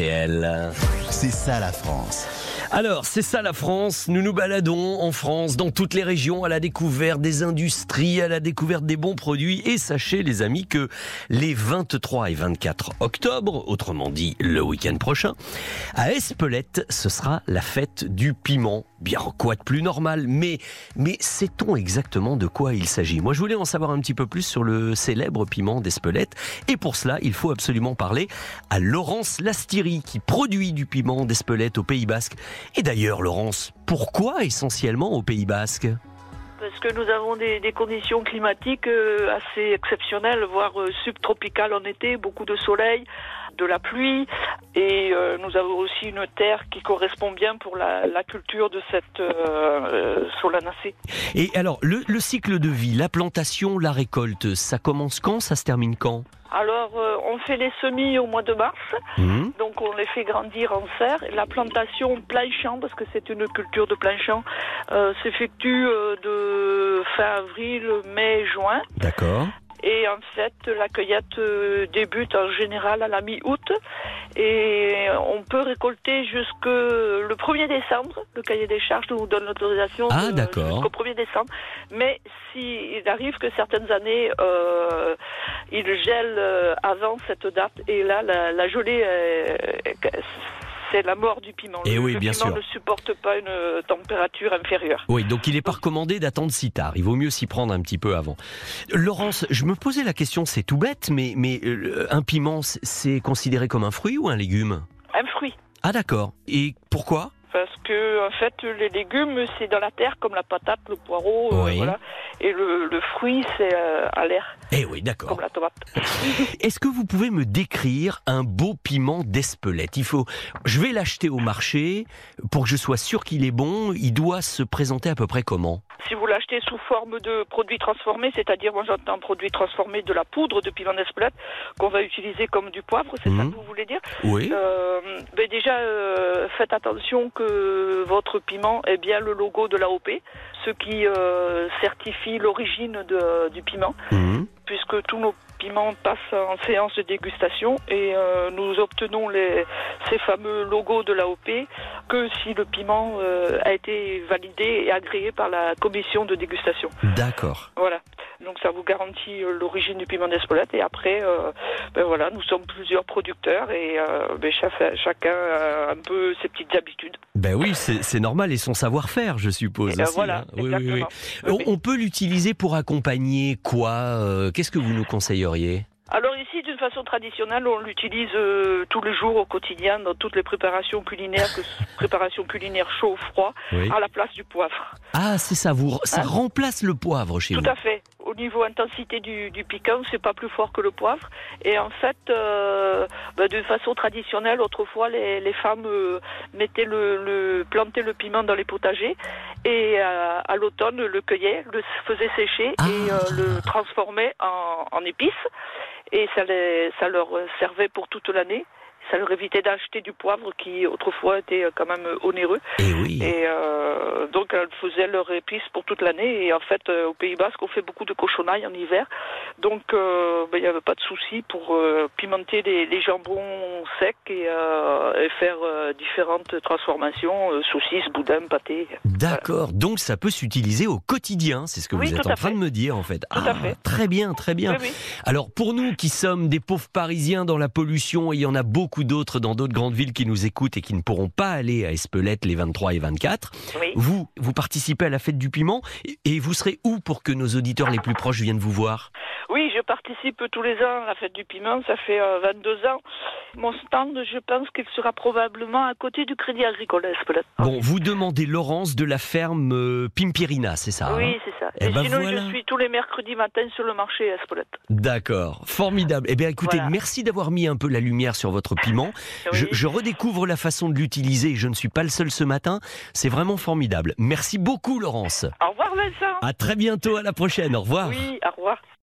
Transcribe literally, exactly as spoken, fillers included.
L. C'est ça la France. Alors, c'est ça la France, nous nous baladons en France, dans toutes les régions, à la découverte des industries, à la découverte des bons produits. Et sachez les amis que les vingt-trois et vingt-quatre octobre, autrement dit le week-end prochain, à Espelette, ce sera la fête du piment. Bien, quoi de plus normal, mais, mais sait-on exactement de quoi il s'agit ? Moi, je voulais en savoir un petit peu plus sur le célèbre piment d'Espelette. Et pour cela, il faut absolument parler à Laurence Lastiri, qui produit du piment d'Espelette au Pays Basque. Et d'ailleurs, Laurence, pourquoi essentiellement au Pays Basque ? Parce que nous avons des, des conditions climatiques euh, assez exceptionnelles, voire euh, subtropicales en été, beaucoup de soleil, de la pluie, et euh, nous avons aussi une terre qui correspond bien pour la, la culture de cette euh, solanacée. Et alors, le, le cycle de vie, la plantation, la récolte, ça commence quand, ça se termine quand ? Alors, euh, on fait les semis au mois de mars, mmh. donc on les fait grandir en serre. La plantation plein champ, parce que c'est une culture de plein champ, euh, s'effectue euh, de fin avril, mai, juin. D'accord. Et en fait, la cueillette euh, débute en général à la mi-août et on peut récolter jusque le premier décembre. Le cahier des charges nous donne l'autorisation ah, de, d'accord. jusqu'au premier décembre. Mais s'il arrive que certaines années, euh, il gèle euh, avant cette date et là, la, la gelée, euh, c'est la mort du piment. Et le, oui, le bien piment sûr. ne supporte pas une température inférieure. Oui, donc il n'est pas recommandé d'attendre si tard. Il vaut mieux s'y prendre un petit peu avant. Laurence, je me posais la question, c'est tout bête, mais, mais euh, un piment, c'est considéré comme un fruit ou un légume ? Un fruit. Ah d'accord. Et pourquoi ? Parce que en fait, les légumes, c'est dans la terre, comme la patate, le poireau, oui. euh, voilà. Et le, le fruit, c'est euh, à l'air. Eh oui, d'accord. Comme la tomate. Est-ce que vous pouvez me décrire un beau piment d'Espelette ? Il faut, je vais l'acheter au marché pour que je sois sûr qu'il est bon. Il doit se présenter à peu près comment ? Si vous l'achetez sous forme de produit transformé, c'est-à-dire, moi j'entends produit transformé de la poudre de piment d'Espelette qu'on va utiliser comme du poivre, c'est mmh. ça que vous voulez dire ? Oui. Euh, ben déjà, euh, faites attention que votre piment ait bien le logo de l'A O P, ce qui euh, certifie l'origine de, du piment. Mmh. Puisque tous nos piments passent en séance de dégustation et euh, nous obtenons les, ces fameux logos de l'A O P que si le piment euh, a été validé et agréé par la commission de dégustation. D'accord. Voilà. Donc ça vous garantit euh, l'origine du piment d'Espelette et après, euh, ben voilà, nous sommes plusieurs producteurs et euh, ben chaque, chacun a un peu ses petites habitudes. Ben oui, c'est, c'est normal et son savoir-faire, je suppose. Et aussi, voilà, hein. oui, oui, oui. oui, On, on peut l'utiliser pour accompagner quoi ? euh, Qu'est-ce que vous nous conseilleriez ? Alors ici, d'une façon traditionnelle, on l'utilise euh, tous les jours au quotidien dans toutes les préparations culinaires, que préparations culinaires chaud ou froid, oui. à la place du poivre. Ah, c'est ça, vous, ça hein remplace le poivre chez Tout vous. Tout à fait. Au niveau intensité du, du piquant, c'est pas plus fort que le poivre. Et en fait, euh, bah, de façon traditionnelle, autrefois, les, les femmes euh, mettaient le, le, plantaient le piment dans les potagers et euh, à l'automne le cueillaient, le faisaient sécher ah. et euh, le transformaient en, en épices. Et ça, les, ça leur servait pour toute l'année. Ça leur évitait d'acheter du poivre qui autrefois était quand même onéreux. Et oui. Et euh, donc elles faisaient leurs épices pour toute l'année. Et en fait, euh, au Pays Basque, on fait beaucoup de cochonailles en hiver. Donc euh, ben, il n'y avait pas de souci pour euh, pimenter les, les jambons secs et, euh, et faire euh, différentes transformations, euh, saucisses, boudin, pâté. D'accord. Voilà. Donc ça peut s'utiliser au quotidien. C'est ce que oui, vous êtes en train fait. de me dire en fait. Tout ah, à fait. Très bien, très bien. Oui, oui. Alors pour nous qui sommes des pauvres Parisiens dans la pollution, et il y en a beaucoup d'autres dans d'autres grandes villes qui nous écoutent et qui ne pourront pas aller à Espelette les vingt-trois et vingt-quatre. Oui. Vous, vous participez à la fête du piment et vous serez où pour que nos auditeurs les plus proches viennent vous voir ? Oui, je participe tous les ans à la fête du piment, ça fait euh, vingt-deux ans. Mon stand, je pense qu'il sera probablement à côté du Crédit Agricole à Espelette. Bon, vous demandez Laurence de la ferme euh, Pimpirina, c'est ça ? Oui, hein c'est ça. Et, et ben sinon, voilà. je suis tous les mercredis matins sur le marché à Espelette. D'accord, formidable. Eh bien, écoutez, voilà. Merci d'avoir mis un peu la lumière sur votre piment. Oui. Je, je redécouvre la façon de l'utiliser et je ne suis pas le seul ce matin. C'est vraiment formidable. Merci beaucoup, Laurence. Au revoir, Vincent. À très bientôt, à la prochaine. Au revoir. Oui, au revoir.